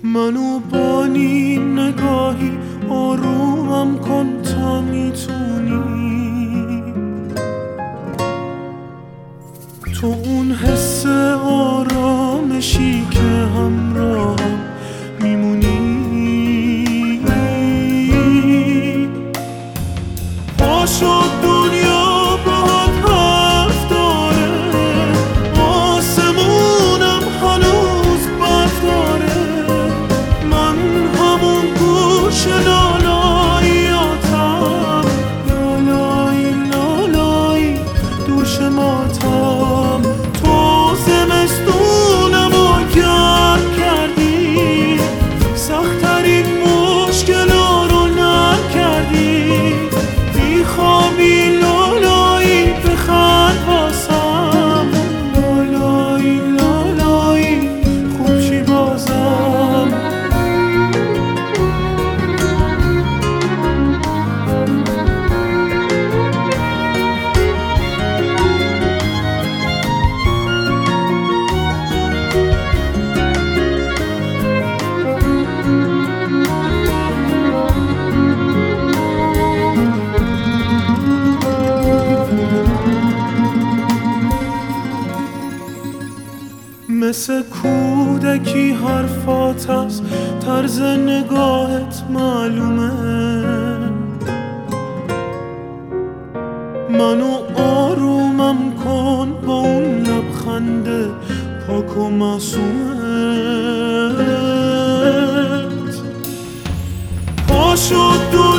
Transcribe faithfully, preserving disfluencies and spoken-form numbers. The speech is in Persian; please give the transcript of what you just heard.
منو با نیم نگاهی آرومم کن تا میتونی، تو اون حس آرامشی که همراهم میمونی. پاشو دنیا باهات حرف داره، آسمونم هنوز برف داره، من همون گوش لالاییاتم، لالایی لالایی دوش ماتم. تو زمستونم رو گرم کردی، سخت‌ترین مشکلا رو نرم کردی، بیخوابی لالایی بخند واسم، لالایی لالایی خوب چی بازم. مثل کودکی حرفات از طرز نگاهت معلومه، منو آرومم کن با اون لبخند پاک و معصومت. پاشو دو